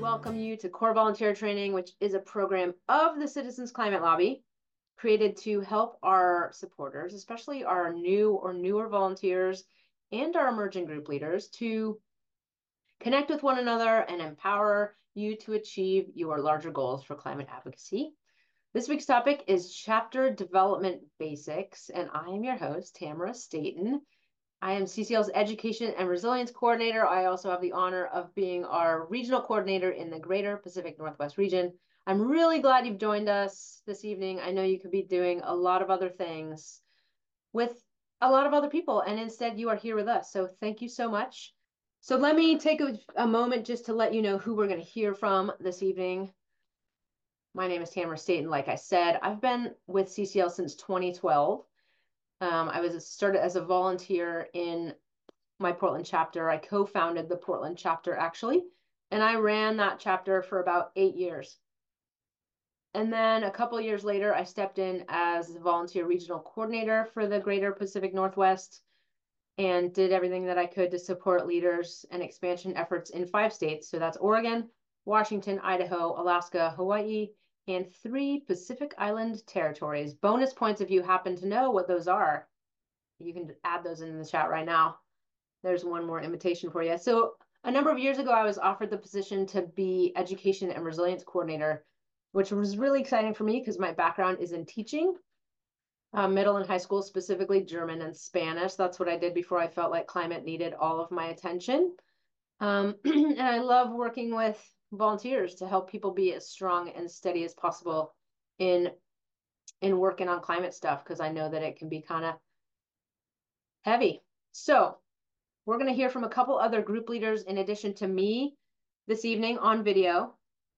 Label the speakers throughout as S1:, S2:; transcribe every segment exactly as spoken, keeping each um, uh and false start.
S1: welcome you to Core Volunteer Training, which is a program of the Citizens Climate Lobby created to help our supporters, especially our new or newer volunteers and our emerging group leaders, to connect with one another and empower you to achieve your larger goals for climate advocacy. This week's topic is Chapter Development Basics, and I am your host, Tamara Staten. I am C C L's Education and Resilience Coordinator. I also have the honor of being our regional coordinator in the Greater Pacific Northwest region. I'm really glad you've joined us this evening. I know you could be doing a lot of other things with a lot of other people, and instead you are here with us. So thank you so much. So let me take a, a moment just to let you know who we're going to hear from this evening. My name is Tamara Staten. Like I said, I've been with C C L since twenty twelve. Um, I was started as a volunteer in my Portland chapter. I co-founded the Portland chapter, actually, and I ran that chapter for about eight years. And then a couple of years later, I stepped in as the volunteer regional coordinator for the Greater Pacific Northwest and did everything that I could to support leaders and expansion efforts in five states. So that's Oregon, Washington, Idaho, Alaska, Hawaii, and three Pacific Island territories. Bonus points if you happen to know what those are. You can add those in the chat right now. There's one more invitation for you. So a number of years ago, I was offered the position to be Education and Resilience Coordinator, which was really exciting for me because my background is in teaching, uh, middle and high school, specifically German and Spanish. That's what I did before I felt like climate needed all of my attention. Um, and I love working with volunteers to help people be as strong and steady as possible in, in working on climate stuff, because I know that it can be kind of heavy. So we're going to hear from a couple other group leaders in addition to me this evening on video.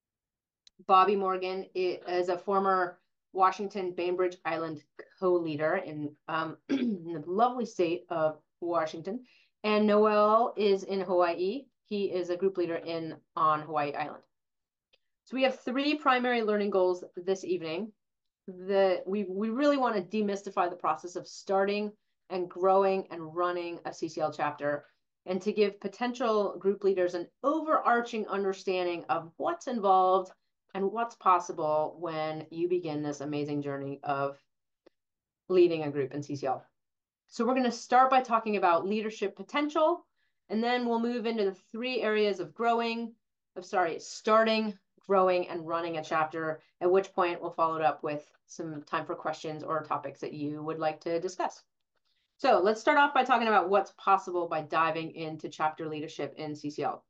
S1: Bobby Morgan is a former Washington Bainbridge Island co-leader in, um, in the lovely state of Washington. And Noel is in Hawaii. He is a group leader in on Hawaii Island. So we have three primary learning goals this evening. The, we, we really want to demystify the process of starting and growing and running a C C L chapter, and to give potential group leaders an overarching understanding of what's involved and what's possible when you begin this amazing journey of leading a group in C C L. So we're going to start by talking about leadership potential, and then we'll move into the three areas of growing, of sorry, starting, growing, and running a chapter, at which point we'll follow it up with some time for questions or topics that you would like to discuss. So let's start off by talking about what's possible by diving into chapter leadership in C C L.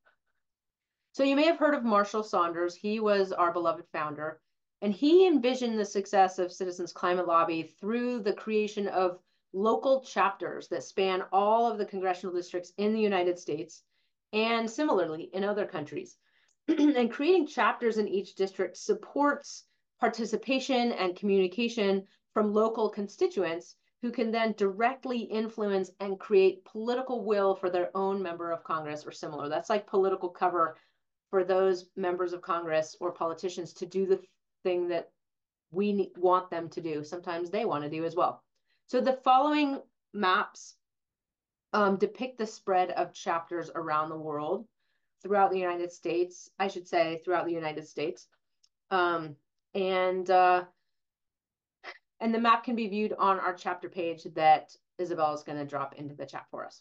S1: So you may have heard of Marshall Saunders. He was our beloved founder, and he envisioned the success of Citizens Climate Lobby through the creation of local chapters that span all of the congressional districts in the United States and similarly in other countries. And creating chapters in each district supports participation and communication from local constituents who can then directly influence and create political will for their own member of Congress or similar. That's like political cover for those members of Congress or politicians to do the thing that we want them to do. Sometimes they want to do as well. So the following maps um, depict the spread of chapters around the world, throughout the United States, I should say throughout the United States. Um, and uh, And the map can be viewed on our chapter page that Isabel is going to drop into the chat for us.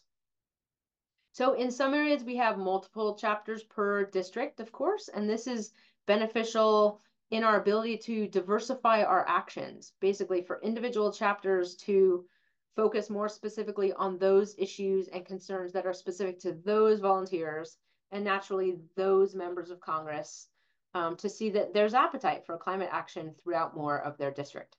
S1: So in some areas, we have multiple chapters per district, of course, and this is beneficial in our ability to diversify our actions, basically for individual chapters to focus more specifically on those issues and concerns that are specific to those volunteers and naturally those members of Congress, um, to see that there's appetite for climate action throughout more of their district.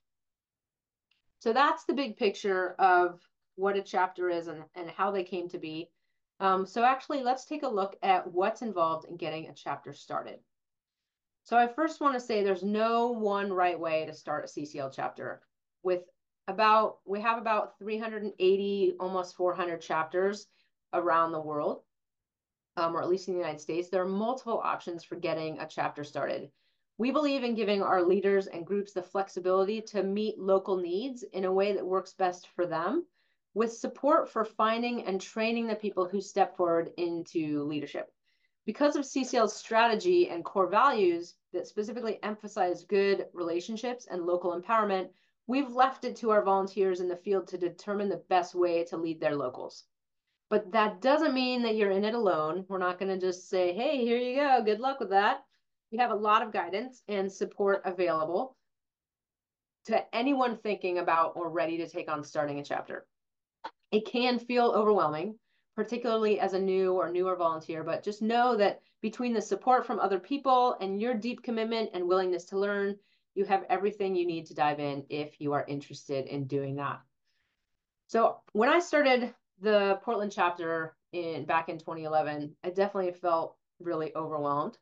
S1: So that's the big picture of what a chapter is and, and how they came to be. Um, so actually, let's take a look at what's involved in getting a chapter started. So I first want to say there's no one right way to start a C C L chapter. With about, we have about three hundred eighty, almost four hundred chapters around the world, um, or at least in the United States. There are multiple options for getting a chapter started. We believe in giving our leaders and groups the flexibility to meet local needs in a way that works best for them, with support for finding and training the people who step forward into leadership. Because of C C L's strategy and core values that specifically emphasize good relationships and local empowerment, we've left it to our volunteers in the field to determine the best way to lead their locals. But that doesn't mean that you're in it alone. We're not going to just say, hey, here you go, good luck with that. We have a lot of guidance and support available to anyone thinking about or ready to take on starting a chapter. It can feel overwhelming, particularly as a new or newer volunteer, but just know that between the support from other people and your deep commitment and willingness to learn, you have everything you need to dive in if you are interested in doing that. So when I started the Portland chapter in back in twenty eleven, I definitely felt really overwhelmed.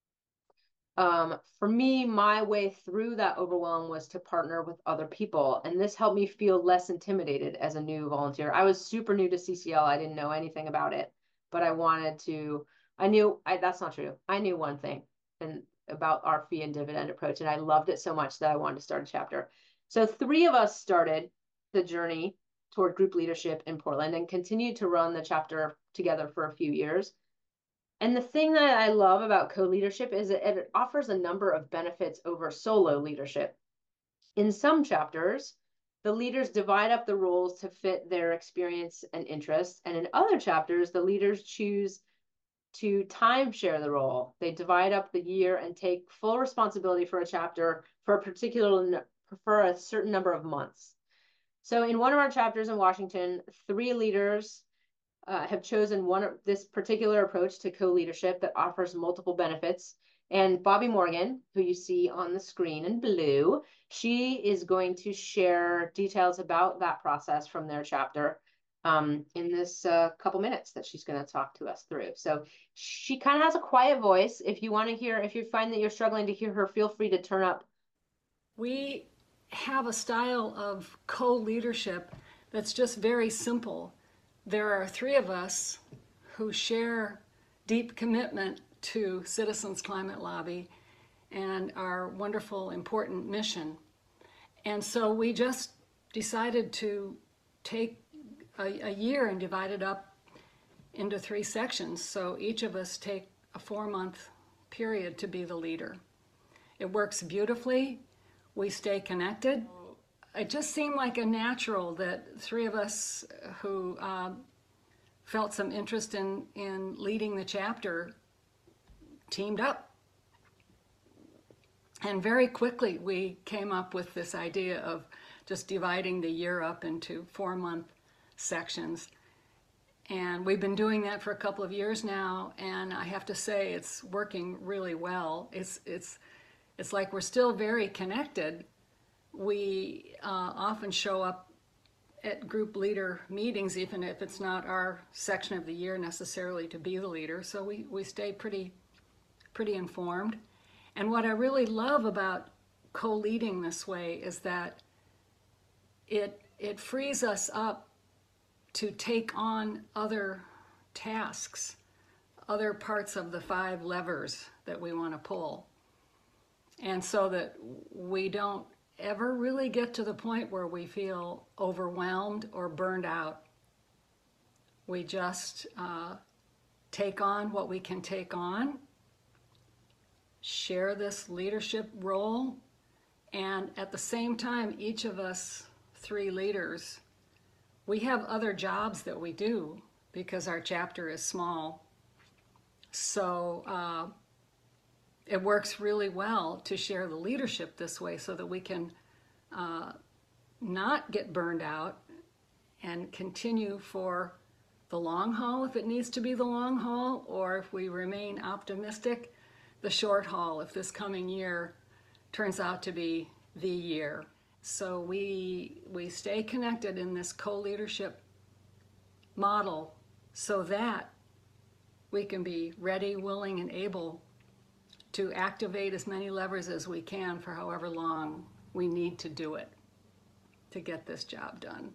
S1: Um, for me, my way through that overwhelm was to partner with other people. And this helped me feel less intimidated as a new volunteer. I was super new to C C L. I didn't know anything about it, but I wanted to, I knew, I, that's not true. I knew one thing and about our fee and dividend approach. And I loved it so much that I wanted to start a chapter. So three of us started the journey toward group leadership in Portland and continued to run the chapter together for a few years. And the thing that I love about co-leadership is that it offers a number of benefits over solo leadership. In some chapters, the leaders divide up the roles to fit their experience and interests. And in other chapters, the leaders choose to time share the role. They divide up the year and take full responsibility for a chapter for a particular, for a certain number of months. So in one of our chapters in Washington, three leaders Uh, have chosen one of this particular approach to co-leadership that offers multiple benefits. And Bobby Morgan, who you see on the screen in blue, she is going to share details about that process from their chapter um, in this uh, couple minutes that she's going to talk to us through. So she kind of has a quiet voice. If you want to hear, if you find that you're struggling to hear her, feel free to turn up.
S2: We have a style of co-leadership that's just very simple. There are three of us who share deep commitment to Citizens Climate Lobby and our wonderful, important mission. And so we just decided to take a, a year and divide it up into three sections. So each of us take a four-month period to be the leader. It works beautifully. We stay connected. It just seemed like a natural that three of us who uh, felt some interest in, in leading the chapter teamed up. And very quickly we came up with this idea of just dividing the year up into four-month sections. And we've been doing that for a couple of years now, and I have to say it's working really well. It's, it's, it's like we're still very connected. We uh, often show up at group leader meetings, even if it's not our section of the year necessarily to be the leader. So we, we stay pretty, pretty informed. And what I really love about co-leading this way is that it, it frees us up to take on other tasks, other parts of the five levers that we want to pull. And so that we don't ever really get to the point where we feel overwhelmed or burned out. We just uh, take on what we can take on, share this leadership role, and at the same time, each of us three leaders, we have other jobs that we do because our chapter is small. So uh, it works really well to share the leadership this way so that we can uh, not get burned out and continue for the long haul if it needs to be the long haul, or if we remain optimistic, the short haul if this coming year turns out to be the year. So we, we stay connected in this co-leadership model so that we can be ready, willing, and able to activate as many levers as we can for however long we need to do it to get this job done.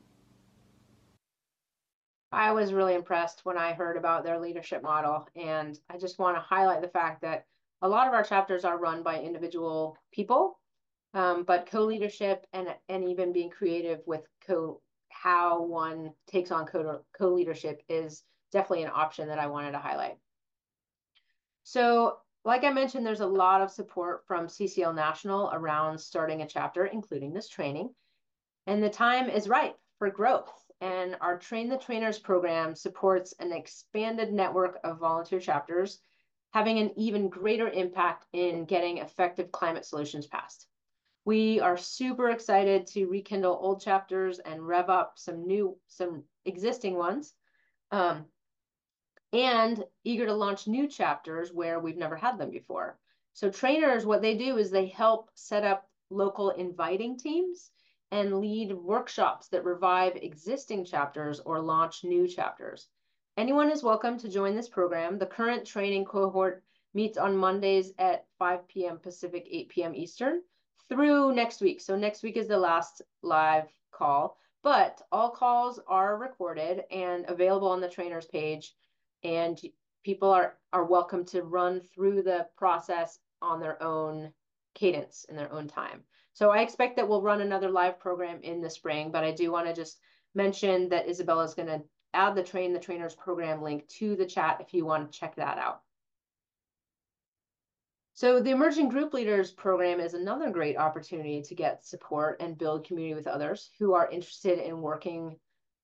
S1: I was really impressed when I heard about their leadership model, and I just want to highlight the fact that a lot of our chapters are run by individual people, um, but co-leadership and and even being creative with co how one takes on co co-leadership is definitely an option that I wanted to highlight. So like I mentioned, there's a lot of support from C C L National around starting a chapter, including this training. And the time is ripe for growth. And our Train the Trainers program supports an expanded network of volunteer chapters, having an even greater impact in getting effective climate solutions passed. We are super excited to rekindle old chapters and rev up some new, some existing ones, um, and eager to launch new chapters where we've never had them before. So trainers, what they do is they help set up local inviting teams and lead workshops that revive existing chapters or launch new chapters. Anyone is welcome to join this program. The current training cohort meets on Mondays at five p m Pacific, eight p m Eastern through next week. So next week is the last live call, but all calls are recorded and available on the trainers page, and people are, are welcome to run through the process on their own cadence in their own time. So I expect that we'll run another live program in the spring, but I do want to just mention that Isabella is going to add the Train the Trainers program link to the chat if you want to check that out. So the Emerging Group Leaders program is another great opportunity to get support and build community with others who are interested in working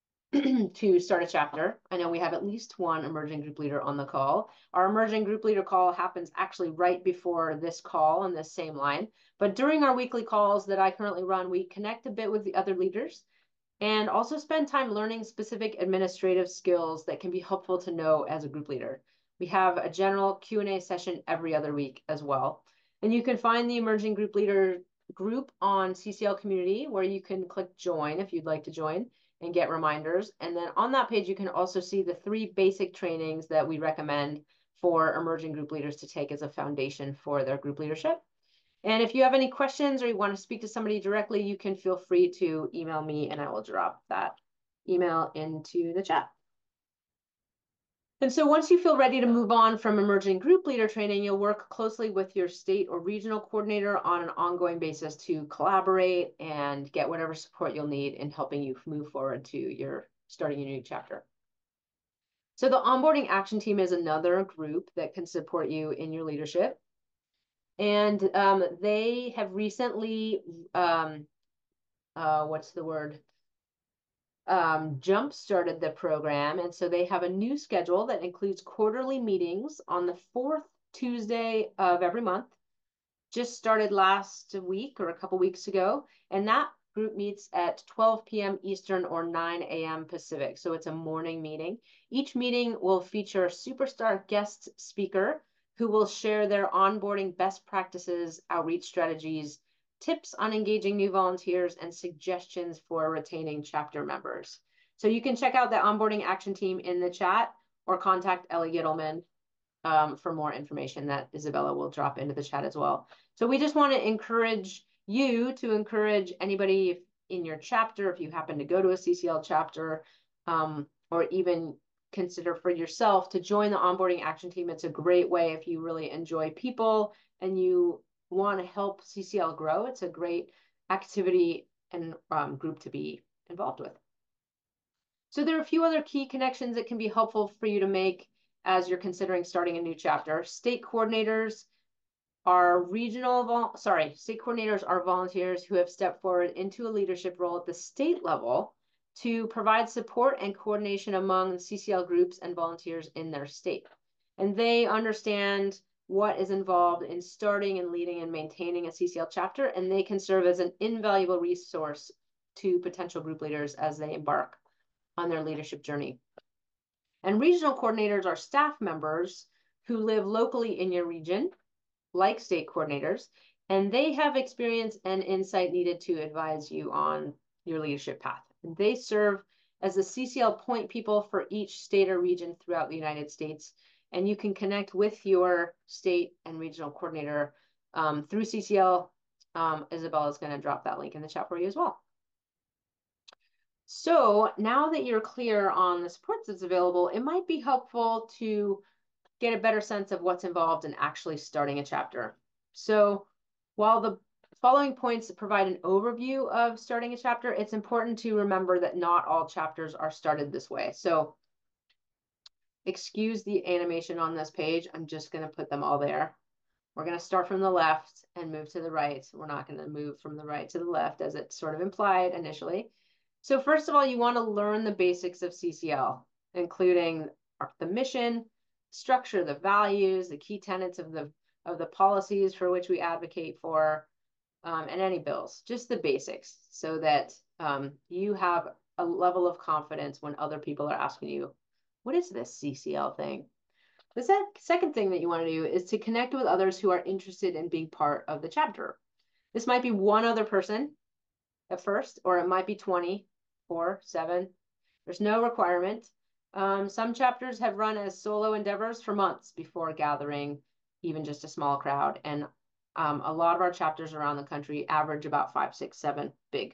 S1: to start a chapter. I know we have at least one emerging group leader on the call. Our emerging group leader call happens actually right before this call on this same line. But during our weekly calls that I currently run, we connect a bit with the other leaders and also spend time learning specific administrative skills that can be helpful to know as a group leader. We have a general Q and A session every other week as well. And you can find the emerging group leader group on C C L Community, where you can click join if you'd like to join and get reminders. And then on that page, you can also see the three basic trainings that we recommend for emerging group leaders to take as a foundation for their group leadership. And if you have any questions or you want to speak to somebody directly, you can feel free to email me and I will drop that email into the chat. And so once you feel ready to move on from emerging group leader training, you'll work closely with your state or regional coordinator on an ongoing basis to collaborate and get whatever support you'll need in helping you move forward to your starting a new chapter. So the onboarding action team is another group that can support you in your leadership. And um, they have recently, um, uh, what's the word? Um, jump started the program. And so they have a new schedule that includes quarterly meetings on the fourth Tuesday of every month. Just started last week or a couple weeks ago. And that group meets at twelve p m Eastern or nine a m Pacific. So it's a morning meeting. Each meeting will feature a superstar guest speaker who will share their onboarding best practices, outreach strategies, tips on engaging new volunteers, and suggestions for retaining chapter members. So you can check out the onboarding action team in the chat or contact Ellie Gittleman um, for more information that Isabella will drop into the chat as well. So we just want to encourage you to encourage anybody in your chapter, if you happen to go to a C C L chapter, um, or even consider for yourself to join the onboarding action team. It's a great way if you really enjoy people and you want to help C C L grow. It's a great activity and um, group to be involved with. So there are a few other key connections that can be helpful for you to make as you're considering starting a new chapter. State coordinators are regional, sorry, state coordinators are volunteers who have stepped forward into a leadership role at the state level to provide support and coordination among the C C L groups and volunteers in their state. And they understand what is involved in starting and leading and maintaining a C C L chapter, and they can serve as an invaluable resource to potential group leaders as they embark on their leadership journey. And regional coordinators are staff members who live locally in your region, like state coordinators, and they have experience and insight needed to advise you on your leadership path. And they serve as the C C L point people for each state or region throughout the United States. And you can connect with your state and regional coordinator um, through C C L. Um, Isabella is going to drop that link in the chat for you as well. So now that you're clear on the support that's available, it might be helpful to get a better sense of what's involved in actually starting a chapter. So while the following points provide an overview of starting a chapter, it's important to remember that not all chapters are started this way. So excuse the animation on this page. I'm just going to put them all there. We're going to start from the left and move to the right. We're not going to move from the right to the left as it sort of implied initially. So first of all, you want to learn the basics of C C L, including the mission, structure, the values, the key tenets of the of the policies for which we advocate for, um, and any bills, just the basics, so that um, you have a level of confidence when other people are asking you, what is this C C L thing? The sec second thing that you want to do is to connect with others who are interested in being part of the chapter. This might be one other person at first, or it might be twenty, four, seven. There's no requirement. Um, some chapters have run as solo endeavors for months before gathering even just a small crowd. And um, a lot of our chapters around the country average about five, six, seven big.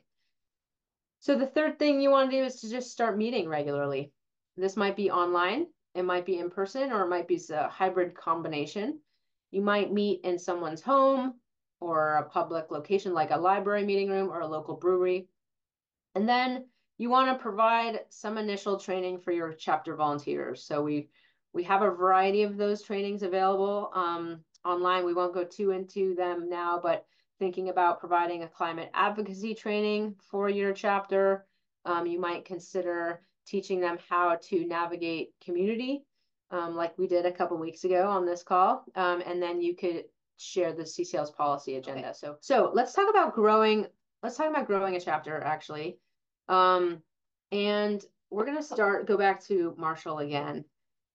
S1: So the third thing you want to do is to just start meeting regularly. This might be online, it might be in person, or it might be a hybrid combination. You might meet in someone's home or a public location like a library meeting room or a local brewery. And then you want to provide some initial training for your chapter volunteers. So we we have a variety of those trainings available um, online. We won't go too into them now, but thinking about providing a climate advocacy training for your chapter, um, you might consider teaching them how to navigate community, um, like we did a couple weeks ago on this call. Um, and then you could share the C C L's policy agenda. Okay. So, so let's talk about growing. Let's talk about growing a chapter, actually. Um, and we're going to start, go back to Marshall again.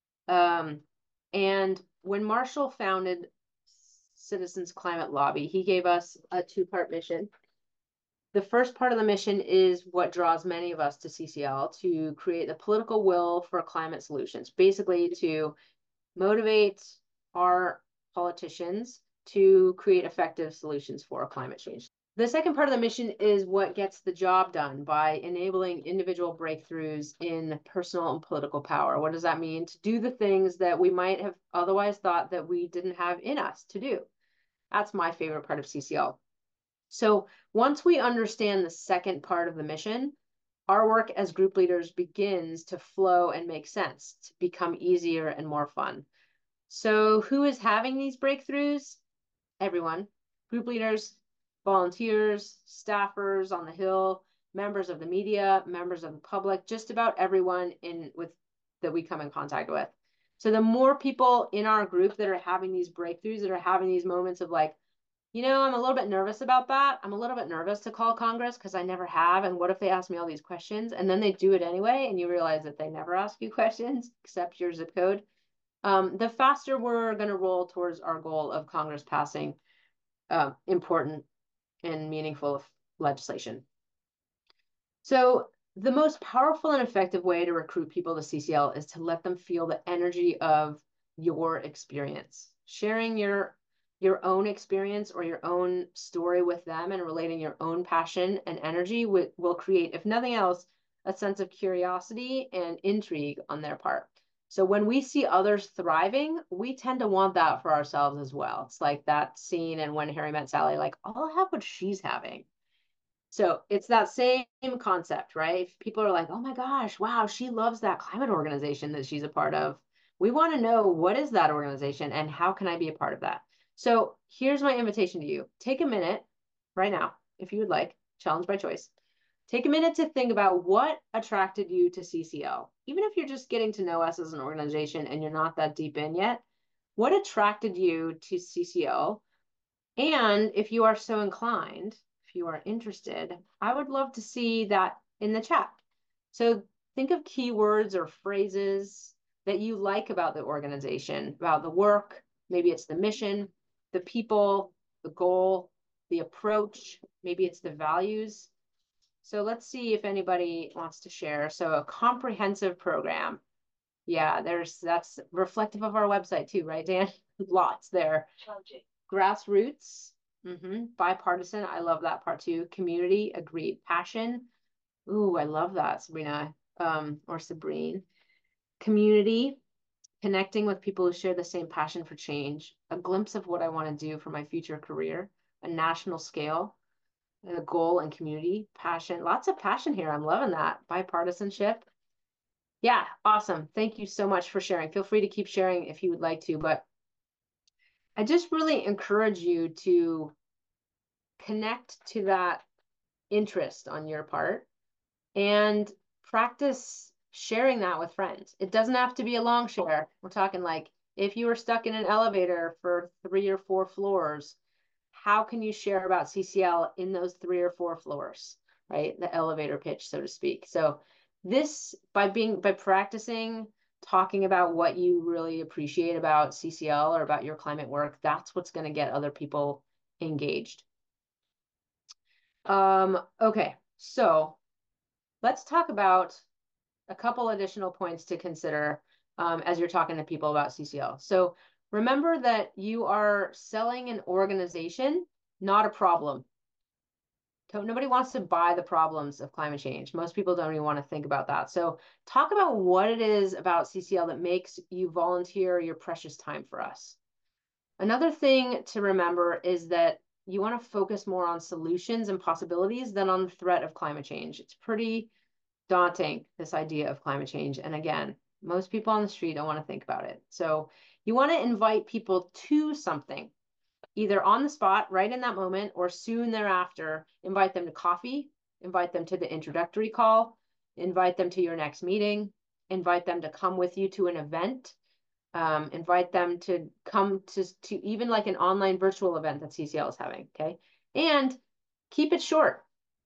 S1: Um, and when Marshall founded Citizens Climate Lobby, he gave us a two-part mission. The first part of the mission is what draws many of us to C C L, to create the political will for climate solutions, basically to motivate our politicians to create effective solutions for climate change. The second part of the mission is what gets the job done by enabling individual breakthroughs in personal and political power. What does that mean? To do the things that we might have otherwise thought that we didn't have in us to do. That's my favorite part of C C L. So once we understand the second part of the mission, our work as group leaders begins to flow and make sense, to become easier and more fun. So who is having these breakthroughs? Everyone. Group leaders, volunteers, staffers on the Hill, members of the media, members of the public, just about everyone in with that we come in contact with. So the more people in our group that are having these breakthroughs, that are having these moments of like, you know, I'm a little bit nervous about that. I'm a little bit nervous to call Congress because I never have. And what if they ask me all these questions? And then they do it anyway, and you realize that they never ask you questions except your zip code. Um, the faster we're going to roll towards our goal of Congress passing uh, important and meaningful legislation. So the most powerful and effective way to recruit people to C C L is to let them feel the energy of your experience. Sharing your your own experience or your own story with them and relating your own passion and energy will, will create, if nothing else, a sense of curiosity and intrigue on their part. So when we see others thriving, we tend to want that for ourselves as well. It's like that scene in When Harry Met Sally, like, I'll have what she's having. So it's that same concept, right? If people are like, oh my gosh, wow, she loves that climate organization that she's a part of. We want to know, what is that organization and how can I be a part of that? So here's my invitation to you. Take a minute right now, if you would like, challenge by choice. Take a minute to think about what attracted you to C C L. Even if you're just getting to know us as an organization and you're not that deep in yet, what attracted you to C C L? And if you are so inclined, if you are interested, I would love to see that in the chat. So think of keywords or phrases that you like about the organization, about the work. Maybe it's the mission, the people, the goal, the approach. Maybe it's the values. So let's see if anybody wants to share. So a comprehensive program. Yeah, there's that's reflective of our website too, right, Dan? Lots there. Challenging. Grassroots, mm-hmm. Bipartisan. I love that part too. Community, agreed. Passion. Ooh, I love that, Sabrina, um, or Sabrine. Community, connecting with people who share the same passion for change. A glimpse of what I want to do for my future career. A national scale. A goal and community. Passion. Lots of passion here. I'm loving that. Bipartisanship. Yeah, awesome. Thank you so much for sharing. Feel free to keep sharing if you would like to, but I just really encourage you to connect to that interest on your part and practice sharing that with friends. It doesn't have to be a long share. We're talking like if you were stuck in an elevator for three or four floors, how can you share about C C L in those three or four floors, right? The elevator pitch, so to speak. So this, by being, by practicing talking about what you really appreciate about C C L or about your climate work, that's what's going to get other people engaged. Um, okay, so let's talk about a couple additional points to consider um, as you're talking to people about C C L. So remember that you are selling an organization, not a problem. Nobody wants to buy the problems of climate change. Most people don't even want to think about that. So talk about what it is about C C L that makes you volunteer your precious time for us. Another thing to remember is that you want to focus more on solutions and possibilities than on the threat of climate change. It's pretty daunting, this idea of climate change. And again, most people on the street don't want to think about it. So you want to invite people to something, either on the spot, right in that moment, or soon thereafter. Invite them to coffee, invite them to the introductory call, invite them to your next meeting, invite them to come with you to an event, um, invite them to come to, to even like an online virtual event that C C L is having, okay? And keep it short.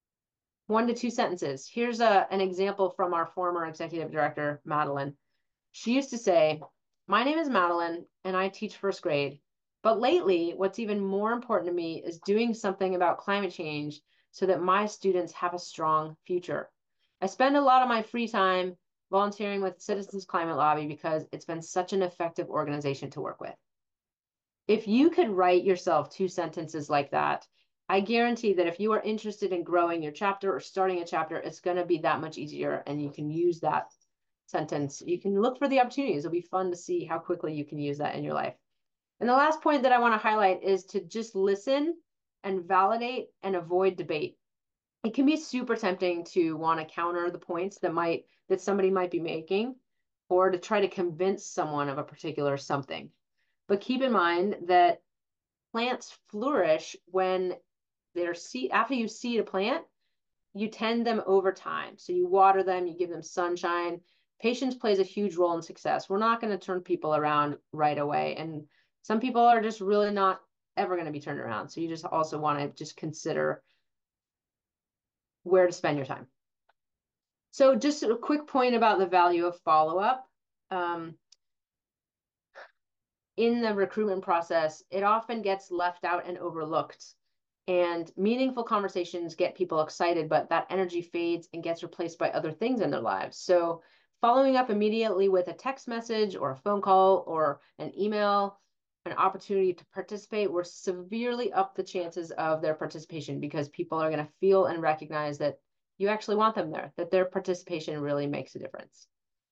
S1: One to two sentences. Here's a, an example from our former executive director, Madeline. She used to say, "My name is Madeline and I teach first grade. But lately, what's even more important to me is doing something about climate change so that my students have a strong future. I spend a lot of my free time volunteering with Citizens Climate Lobby because it's been such an effective organization to work with." If you could write yourself two sentences like that, I guarantee that if you are interested in growing your chapter or starting a chapter, it's going to be that much easier, and you can use that sentence. You can look for the opportunities. It'll be fun to see how quickly you can use that in your life. And the last point that I want to highlight is to just listen and validate and avoid debate. It can be super tempting to want to counter the points that might that somebody might be making, or to try to convince someone of a particular something. But keep in mind that plants flourish when they're seed, after you seed a plant, you tend them over time. So you water them, you give them sunshine. Patience plays a huge role in success. We're not going to turn people around right away. And some people are just really not ever going to be turned around. So you just also want to just consider where to spend your time. So just a quick point about the value of follow-up. Um, in the recruitment process, it often gets left out and overlooked. And meaningful conversations get people excited, but that energy fades and gets replaced by other things in their lives. So following up immediately with a text message or a phone call or an email, an opportunity to participate, will severely up the chances of their participation, because people are going to feel and recognize that you actually want them there, that their participation really makes a difference.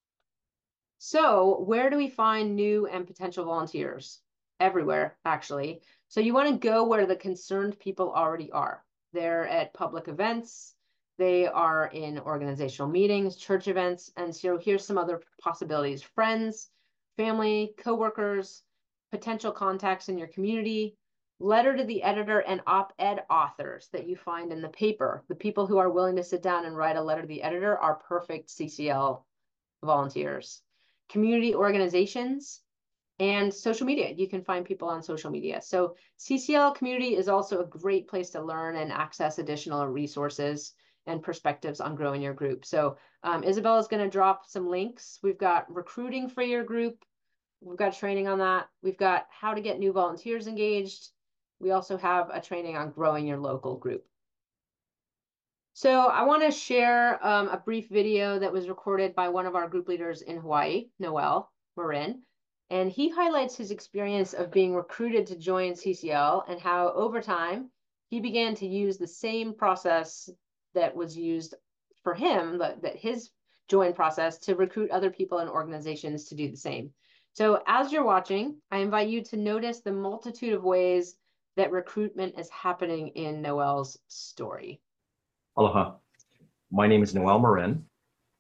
S1: So where do we find new and potential volunteers? Everywhere, actually. So you want to go where the concerned people already are. They're at public events, they are in organizational meetings, church events, and so here's some other possibilities: friends, family, coworkers, potential contacts in your community, letter to the editor and op-ed authors that you find in the paper. The people who are willing to sit down and write a letter to the editor are perfect C C L volunteers. Community organizations, and social media. You can find people on social media. So C C L community is also a great place to learn and access additional resources and perspectives on growing your group. So um, Isabel is going to drop some links. We've got recruiting for your group. We've got training on that. We've got how to get new volunteers engaged. We also have a training on growing your local group. So I want to share um, a brief video that was recorded by one of our group leaders in Hawaii, Noel Marin. And he highlights his experience of being recruited to join C C L and how over time he began to use the same process that was used for him, that, that his join process, to recruit other people and organizations to do the same. So as you're watching, I invite you to notice the multitude of ways that recruitment is happening in Noel's story.
S3: Aloha. My name is Noel Marin.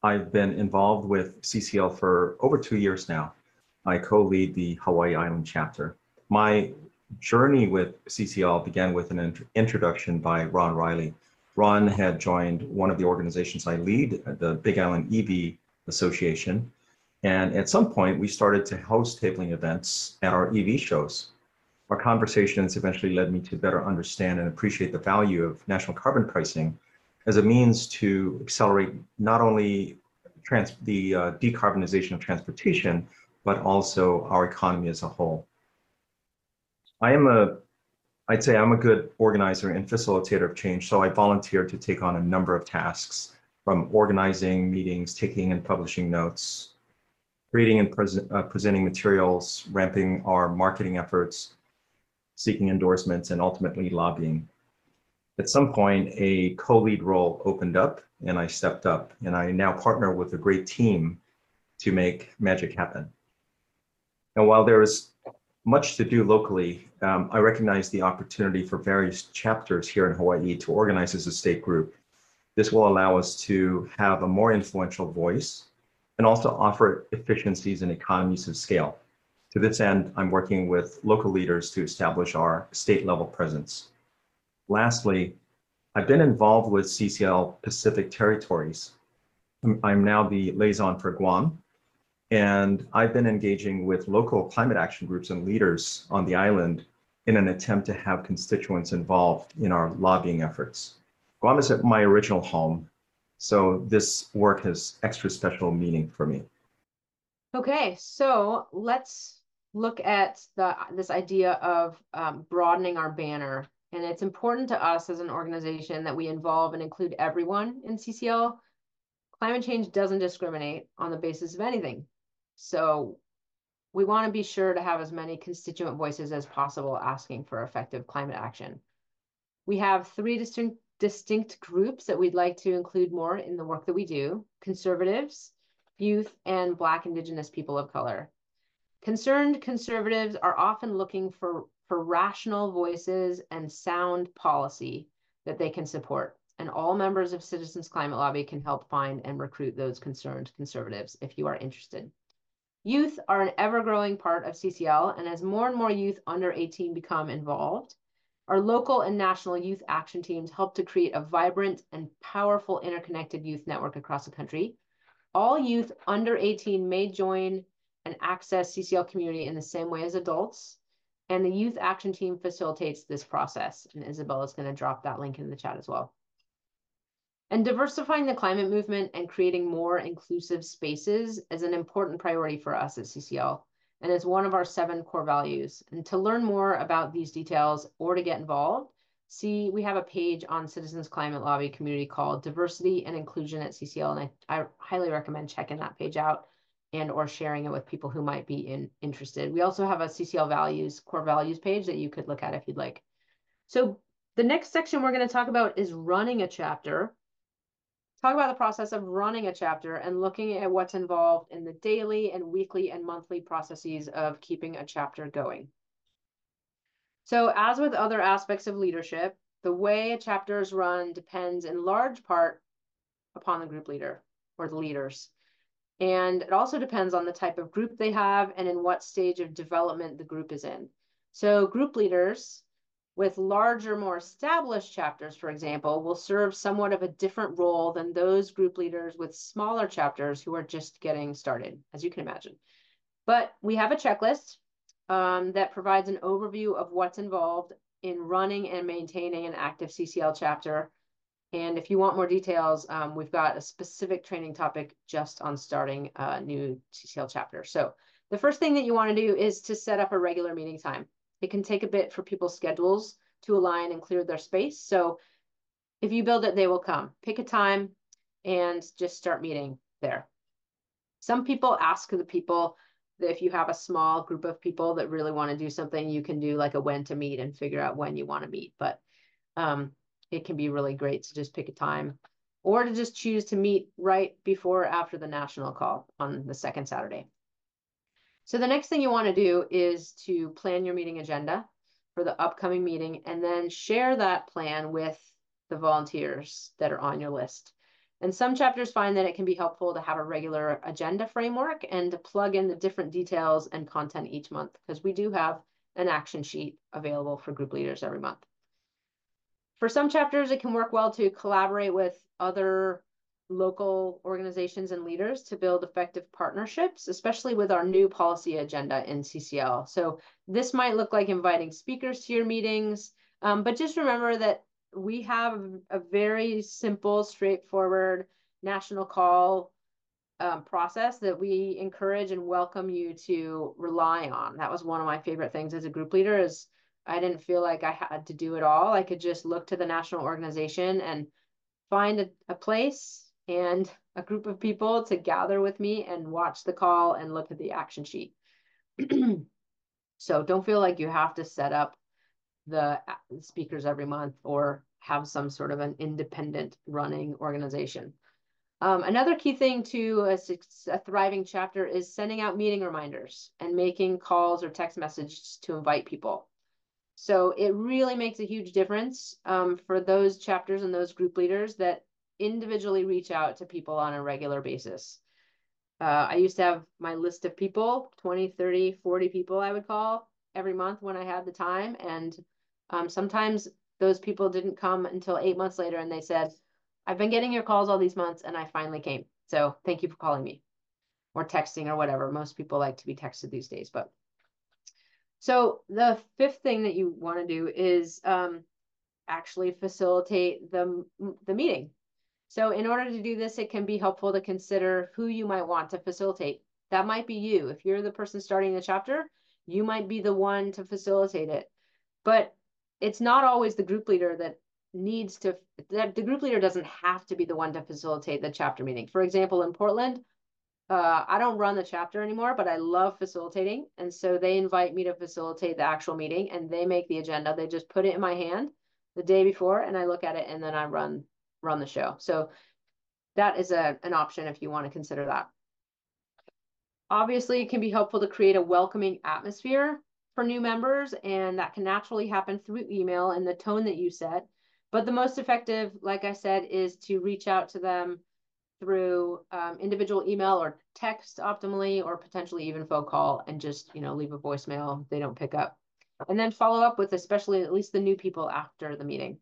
S3: I've been involved with C C L for over two years now. I co-lead the Hawaii Island chapter. My journey with C C L began with an int introduction by Ron Riley. Ron had joined one of the organizations I lead, the Big Island E V Association. And at some point, we started to host tabling events at our E V shows. Our conversations eventually led me to better understand and appreciate the value of national carbon pricing as a means to accelerate not only trans the uh, decarbonization of transportation, but also our economy as a whole. I am a, I'd say I'm a good organizer and facilitator of change, so I volunteered to take on a number of tasks, from organizing meetings, taking and publishing notes, creating and pres uh, presenting materials, ramping our marketing efforts, seeking endorsements, and ultimately lobbying. At some point, a co-lead role opened up and I stepped up, and I now partner with a great team to make magic happen. And while there is much to do locally, um, I recognize the opportunity for various chapters here in Hawaii to organize as a state group. This will allow us to have a more influential voice and also offer efficiencies and economies of scale. To this end, I'm working with local leaders to establish our state level presence. Lastly, I've been involved with C C L Pacific Territories. I'm now the liaison for Guam, and I've been engaging with local climate action groups and leaders on the island in an attempt to have constituents involved in our lobbying efforts. Guam is my original home, so this work has extra special meaning for me.
S1: Okay, so let's look at the this idea of um, broadening our banner. And it's important to us as an organization that we involve and include everyone in C C L. Climate change doesn't discriminate on the basis of anything. So we want to be sure to have as many constituent voices as possible asking for effective climate action. We have three distinct, distinct groups that we'd like to include more in the work that we do: conservatives, youth, and Black, Indigenous people of color. Concerned conservatives are often looking for, for rational voices and sound policy that they can support. And all members of Citizens Climate Lobby can help find and recruit those concerned conservatives if you are interested. Youth are an ever-growing part of C C L, and as more and more youth under eighteen become involved, our local and national youth action teams help to create a vibrant and powerful interconnected youth network across the country. All youth under eighteen may join and access C C L community in the same way as adults, and the youth action team facilitates this process. And Isabel is going to drop that link in the chat as well. And diversifying the climate movement and creating more inclusive spaces is an important priority for us at C C L, and is one of our seven core values. And to learn more about these details or to get involved, see, we have a page on Citizens Climate Lobby community called Diversity and Inclusion at C C L, and I, I highly recommend checking that page out and or sharing it with people who might be in, interested. We also have a C C L values, core values page that you could look at if you'd like. So the next section we're going to talk about is running a chapter. Talk about the process of running a chapter and looking at what's involved in the daily and weekly and monthly processes of keeping a chapter going. So as with other aspects of leadership, the way a chapter is run depends in large part upon the group leader or the leaders. And it also depends on the type of group they have and in what stage of development the group is in. So group leaders with larger, more established chapters, for example, will serve somewhat of a different role than those group leaders with smaller chapters who are just getting started, as you can imagine. But we have a checklist um, that provides an overview of what's involved in running and maintaining an active C C L chapter. And if you want more details, um, we've got a specific training topic just on starting a new C C L chapter. So the first thing that you want to do is to set up a regular meeting time. It can take a bit for people's schedules to align and clear their space. So if you build it, they will come. Pick a time and just start meeting there. Some people ask the people that if you have a small group of people that really want to do something, you can do like a when to meet and figure out when you want to meet. But um, it can be really great to just pick a time or to just choose to meet right before or after the national call on the second Saturday. So the next thing you want to do is to plan your meeting agenda for the upcoming meeting and then share that plan with the volunteers that are on your list. And some chapters find that it can be helpful to have a regular agenda framework and to plug in the different details and content each month, because we do have an action sheet available for group leaders every month. For some chapters, it can work well to collaborate with other local organizations and leaders to build effective partnerships, especially with our new policy agenda in C C L. So this might look like inviting speakers to your meetings, um, but just remember that we have a very simple, straightforward national call um, process that we encourage and welcome you to rely on. That was one of my favorite things as a group leader, is I didn't feel like I had to do it all. I could just look to the national organization and find a, a place and a group of people to gather with me and watch the call and look at the action sheet. So don't feel like you have to set up the speakers every month or have some sort of an independent running organization. Um, another key thing to a, a thriving chapter is sending out meeting reminders and making calls or text messages to invite people. So it really makes a huge difference um, for those chapters and those group leaders that individually reach out to people on a regular basis. Uh, I used to have my list of people, twenty, thirty, forty people I would call every month when I had the time. And um, sometimes those people didn't come until eight months later and they said, I've been getting your calls all these months and I finally came. So thank you for calling me, or texting or whatever. Most people like to be texted these days. But so the fifth thing that you want to do is um, actually facilitate the, the meeting. So in order to do this, it can be helpful to consider who you might want to facilitate. That might be you. If you're the person starting the chapter, you might be the one to facilitate it. But it's not always the group leader that needs to, that the group leader doesn't have to be the one to facilitate the chapter meeting. For example, in Portland, uh, I don't run the chapter anymore, but I love facilitating. And so they invite me to facilitate the actual meeting and they make the agenda. They just put it in my hand the day before and I look at it and then I run run the show. So that is a, an option if you want to consider that. Obviously, it can be helpful to create a welcoming atmosphere for new members, and that can naturally happen through email and the tone that you set. But the most effective, like I said, is to reach out to them through um, individual email or text optimally, or potentially even phone call, and just, you know, leave a voicemail if they don't pick up. And then follow up with especially at least the new people after the meeting.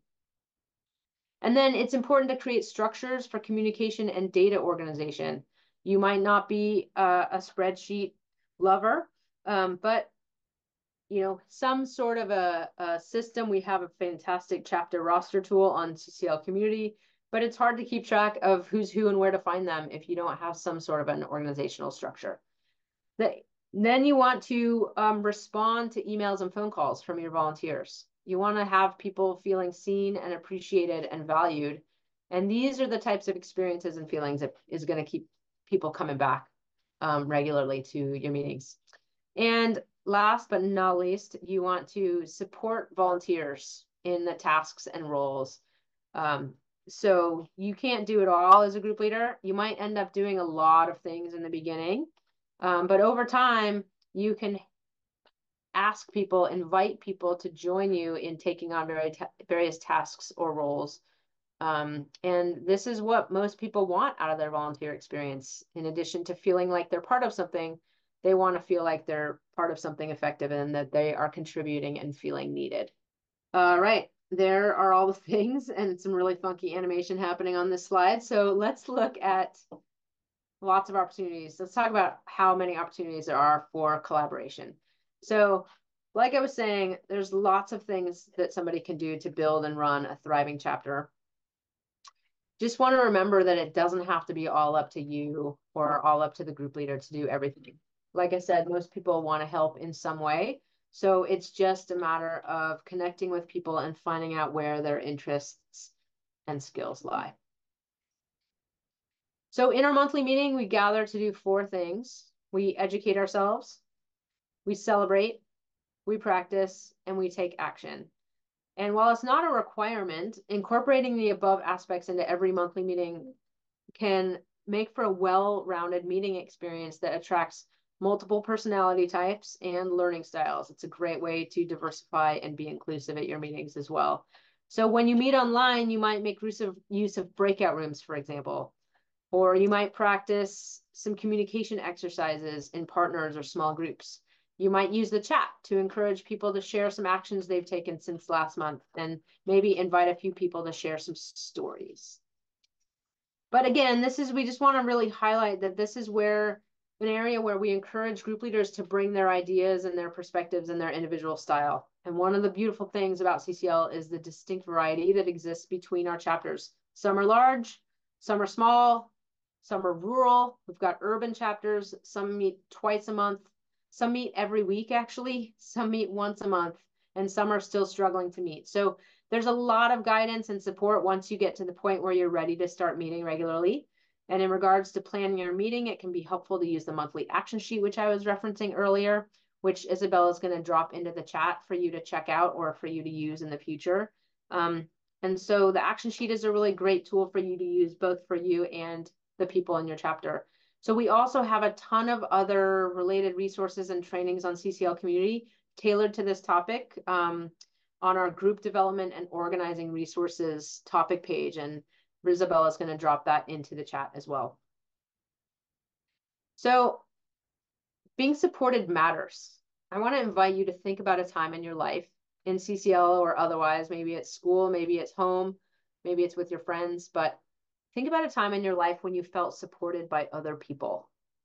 S1: And then it's important to create structures for communication and data organization. You might not be a, a spreadsheet lover, um, but you know, some sort of a, a system. We have a fantastic chapter roster tool on C C L Community, but it's hard to keep track of who's who and where to find them if you don't have some sort of an organizational structure. The, then you want to um, respond to emails and phone calls from your volunteers. You want to have people feeling seen and appreciated and valued. And these are the types of experiences and feelings that is going to keep people coming back um, regularly to your meetings. And last but not least, you want to support volunteers in the tasks and roles. Um, so you can't do it all as a group leader. You might end up doing a lot of things in the beginning, um, but over time, you can ask people, invite people to join you in taking on very ta various tasks or roles. Um, and this is what most people want out of their volunteer experience. In addition to feeling like they're part of something, they want to feel like they're part of something effective and that they are contributing and feeling needed. All right, there are all the things and some really funky animation happening on this slide. So let's look at lots of opportunities. Let's talk about how many opportunities there are for collaboration. So like I was saying, there's lots of things that somebody can do to build and run a thriving chapter. Just want to remember that it doesn't have to be all up to you or all up to the group leader to do everything. Like I said, most people want to help in some way. So it's just a matter of connecting with people and finding out where their interests and skills lie. So in our monthly meeting, we gather to do four things. We educate ourselves, we celebrate, we practice, and we take action. And while it's not a requirement, incorporating the above aspects into every monthly meeting can make for a well-rounded meeting experience that attracts multiple personality types and learning styles. It's a great way to diversify and be inclusive at your meetings as well. So when you meet online, you might make use of, use of breakout rooms, for example, or you might practice some communication exercises in partners or small groups. You might use the chat to encourage people to share some actions they've taken since last month, and maybe invite a few people to share some stories. But again, this is, we just want to really highlight that this is where an area where we encourage group leaders to bring their ideas and their perspectives and their individual style. And one of the beautiful things about C C L is the distinct variety that exists between our chapters. Some are large, some are small, some are rural. We've got urban chapters. Some meet twice a month. Some meet every week, actually. Some meet once a month, and some are still struggling to meet. So there's a lot of guidance and support once you get to the point where you're ready to start meeting regularly. And in regards to planning your meeting, it can be helpful to use the monthly action sheet, which I was referencing earlier, which Isabella is going to drop into the chat for you to check out or for you to use in the future. Um, and so the action sheet is a really great tool for you to use both for you and the people in your chapter. So we also have a ton of other related resources and trainings on C C L Community tailored to this topic um, on our group development and organizing resources topic page. And Isabella is going to drop that into the chat as well. So being supported matters. I want to invite you to think about a time in your life in C C L or otherwise, maybe at school, maybe it's home, maybe it's with your friends, but think about a time in your life when you felt supported by other people.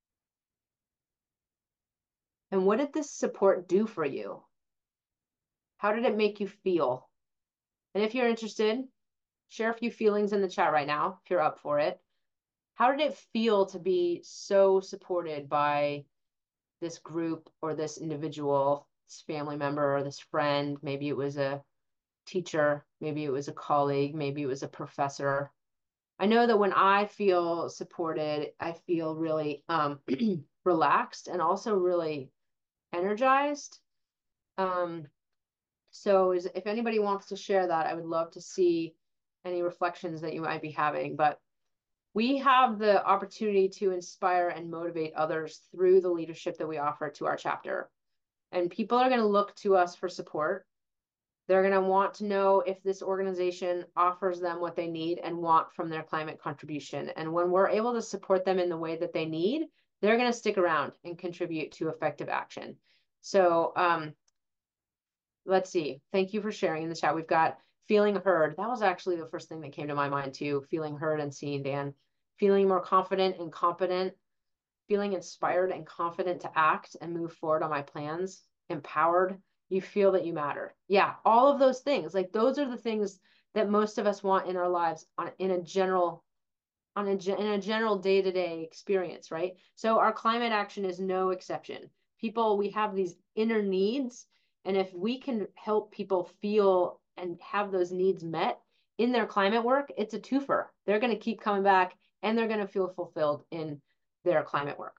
S1: And what did this support do for you? How did it make you feel? And if you're interested, share a few feelings in the chat right now, if you're up for it. How did it feel to be so supported by this group or this individual, this family member or this friend? Maybe it was a teacher, maybe it was a colleague, maybe it was a professor. I know that when I feel supported, I feel really um, relaxed and also really energized. Um, so is, if anybody wants to share that, I would love to see any reflections that you might be having. But we have the opportunity to inspire and motivate others through the leadership that we offer to our chapter. And people are going to look to us for support. They're going to want to know if this organization offers them what they need and want from their climate contribution. And when we're able to support them in the way that they need, they're going to stick around and contribute to effective action. So um, let's see. Thank you for sharing in the chat. We've got feeling heard. That was actually the first thing that came to my mind too. Feeling heard and seen, Dan. Feeling more confident and competent. Feeling inspired and confident to act and move forward on my plans. Empowered. You feel that you matter. Yeah, all of those things. Like those are the things that most of us want in our lives on in a general on a in a general day-to-day experience, right? So our climate action is no exception. People, we have these inner needs, and if we can help people feel and have those needs met in their climate work, it's a twofer. They're going to keep coming back and they're going to feel fulfilled in their climate work.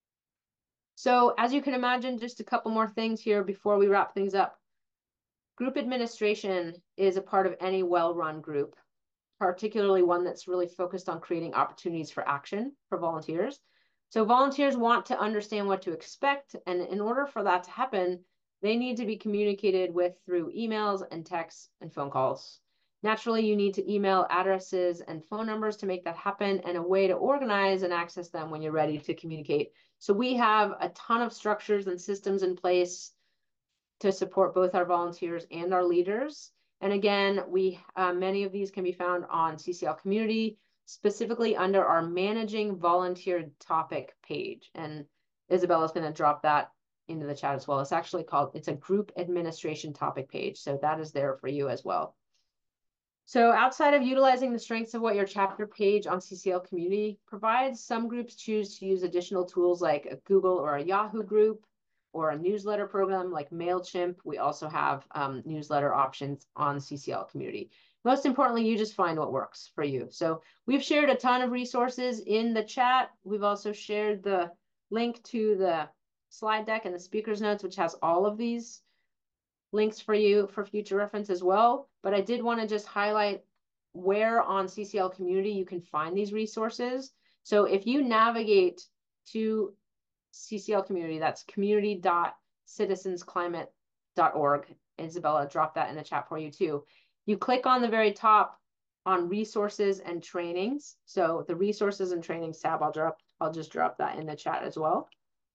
S1: So as you can imagine, just a couple more things here before we wrap things up. Group administration is a part of any well-run group, particularly one that's really focused on creating opportunities for action for volunteers. So volunteers want to understand what to expect, and in order for that to happen, they need to be communicated with through emails and texts and phone calls. Naturally, you need to email addresses and phone numbers to make that happen, and a way to organize and access them when you're ready to communicate. So we have a ton of structures and systems in place to support both our volunteers and our leaders. And again, we uh, many of these can be found on C C L Community, specifically under our Managing Volunteer topic page. And Isabella's going to drop that into the chat as well. It's actually called, it's a group administration topic page. So that is there for you as well. So outside of utilizing the strengths of what your chapter page on C C L Community provides, some groups choose to use additional tools like a Google or a Yahoo group, or a newsletter program like MailChimp. We also have um, newsletter options on C C L Community. Most importantly, you just find what works for you. So we've shared a ton of resources in the chat. We've also shared the link to the slide deck and the speaker's notes, which has all of these links for you for future reference as well. But I did want to just highlight where on C C L Community you can find these resources. So if you navigate to C C L Community, that's community dot citizens climate dot org. Isabella dropped that in the chat for you too. You click on the very top on resources and trainings. So the resources and trainings tab, I'll drop, I'll just drop that in the chat as well.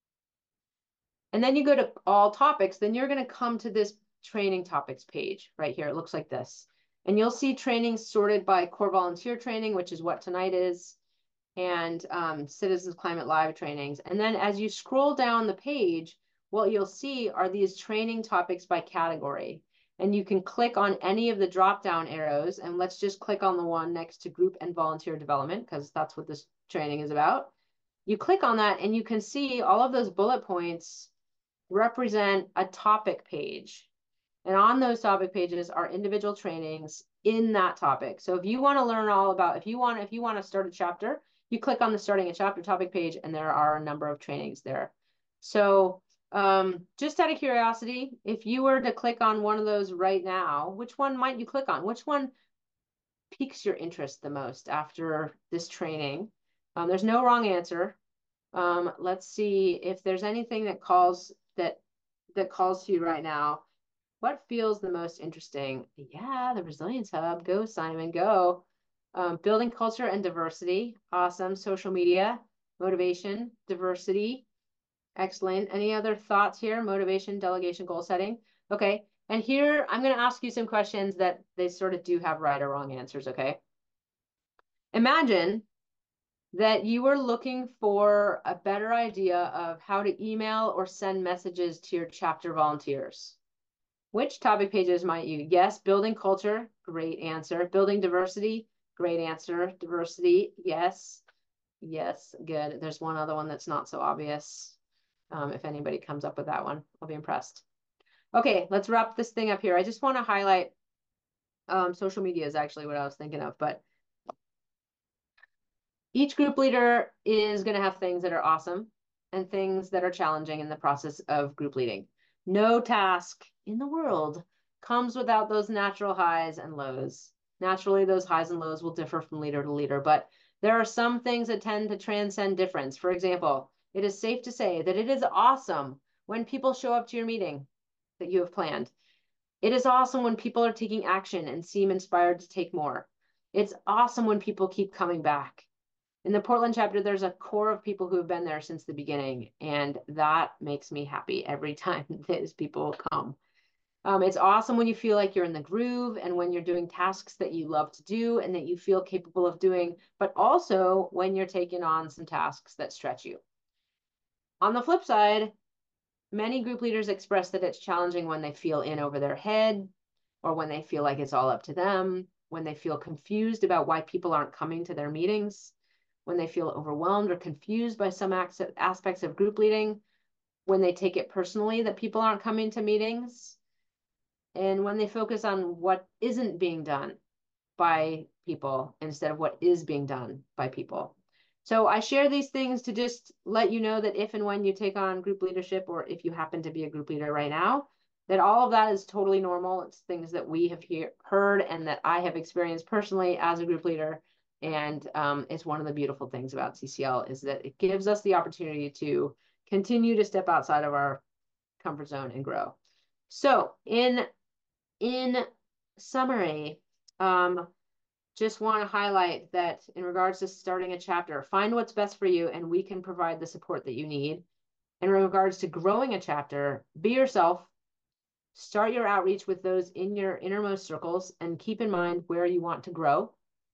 S1: And then you go to all topics, then you're going to come to this training topics page right here. It looks like this. And you'll see trainings sorted by core volunteer training, which is what tonight is, and um, Citizens Climate Live trainings. And then as you scroll down the page, what you'll see are these training topics by category. And you can click on any of the drop-down arrows. And let's just click on the one next to group and volunteer development, because that's what this training is about. You click on that and you can see all of those bullet points represent a topic page. And on those topic pages are individual trainings in that topic. So if you want to learn all about, if you want, if you want to start a chapter, you click on the starting a chapter topic page, and there are a number of trainings there. So um, just out of curiosity, if you were to click on one of those right now, which one might you click on? Which one piques your interest the most after this training? Um, there's no wrong answer. Um, let's see if there's anything that calls that that calls to you right now. What feels the most interesting? Yeah, the Resilience Hub. Go, Simon, go. Um, building culture and diversity. Awesome. Social media, motivation, diversity. Excellent. Any other thoughts here? Motivation, delegation, goal setting. Okay. And here I'm going to ask you some questions that they sort of do have right or wrong answers. Okay. Imagine that you were looking for a better idea of how to email or send messages to your chapter volunteers. Which topic pages might you? Yes, building culture, great answer. Building diversity, great answer. Diversity, yes. Yes, good. There's one other one that's not so obvious. Um, if anybody comes up with that one, I'll be impressed. Okay, let's wrap this thing up here. I just want to highlight um, social media is actually what I was thinking of, but each group leader is going to have things that are awesome and things that are challenging in the process of group leading. No task in the world comes without those natural highs and lows. Naturally, those highs and lows will differ from leader to leader, but there are some things that tend to transcend difference. For example, it is safe to say that it is awesome when people show up to your meeting that you have planned. It is awesome when people are taking action and seem inspired to take more. It's awesome when people keep coming back. In the Portland chapter, there's a core of people who have been there since the beginning, and that makes me happy every time those people come. Um, it's awesome when you feel like you're in the groove and when you're doing tasks that you love to do and that you feel capable of doing, but also when you're taking on some tasks that stretch you. On the flip side, many group leaders express that it's challenging when they feel in over their head, or when they feel like it's all up to them, when they feel confused about why people aren't coming to their meetings, when they feel overwhelmed or confused by some aspects of group leading, when they take it personally that people aren't coming to meetings, and when they focus on what isn't being done by people instead of what is being done by people. So I share these things to just let you know that if and when you take on group leadership, or if you happen to be a group leader right now, that all of that is totally normal. It's things that we have hear, heard and that I have experienced personally as a group leader. And um, it's one of the beautiful things about C C L is that it gives us the opportunity to continue to step outside of our comfort zone and grow. So in, in summary, um, just want to highlight that in regards to starting a chapter, find what's best for you and we can provide the support that you need. In regards to growing a chapter, be yourself, start your outreach with those in your innermost circles, and keep in mind where you want to grow.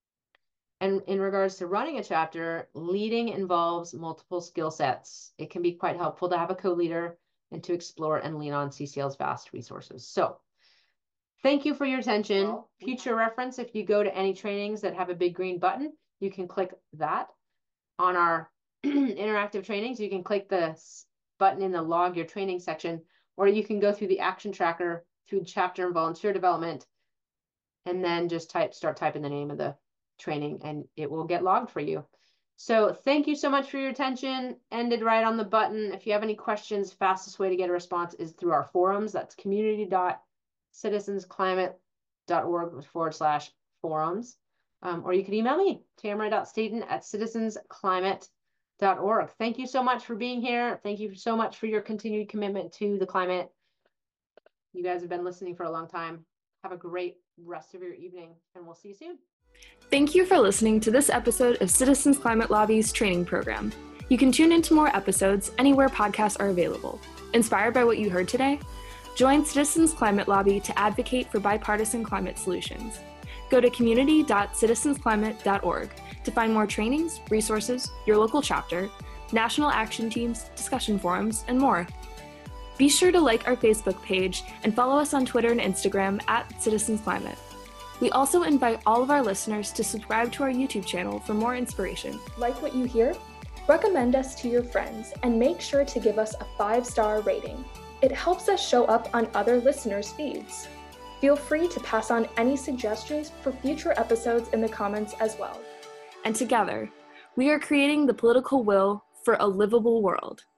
S1: And in regards to running a chapter, leading involves multiple skill sets. It can be quite helpful to have a co-leader and to explore and lean on C C L's vast resources. So thank you for your attention. Well, future have... reference, if you go to any trainings that have a big green button, you can click that. On our interactive trainings, you can click the button in the log your training section, or you can go through the action tracker through chapter and volunteer development, and then just type start typing the name of the training and it will get logged for you. So thank you so much for your attention. Ended right on the button. If you have any questions, fastest way to get a response is through our forums. That's community dot citizens climate dot org forward slash forums. Um, or you can email me, tamara dot staten at citizens climate dot org. Thank you so much for being here. Thank you so much for your continued commitment to the climate. You guys have been listening for a long time. Have a great rest of your evening, and we'll see you soon.
S4: Thank you for listening to this episode of Citizens Climate Lobby's training program. You can tune into more episodes anywhere podcasts are available. Inspired by what you heard today? Join Citizens Climate Lobby to advocate for bipartisan climate solutions. Go to community dot citizens climate dot org to find more trainings, resources, your local chapter, national action teams, discussion forums, and more. Be sure to like our Facebook page and follow us on Twitter and Instagram at Citizens Climate. We also invite all of our listeners to subscribe to our YouTube channel for more inspiration.
S5: Like what you hear? Recommend us to your friends and make sure to give us a five-star rating. It helps us show up on other listeners' feeds. Feel free to pass on any suggestions for future episodes in the comments as well.
S4: And together, we are creating the political will for a livable world.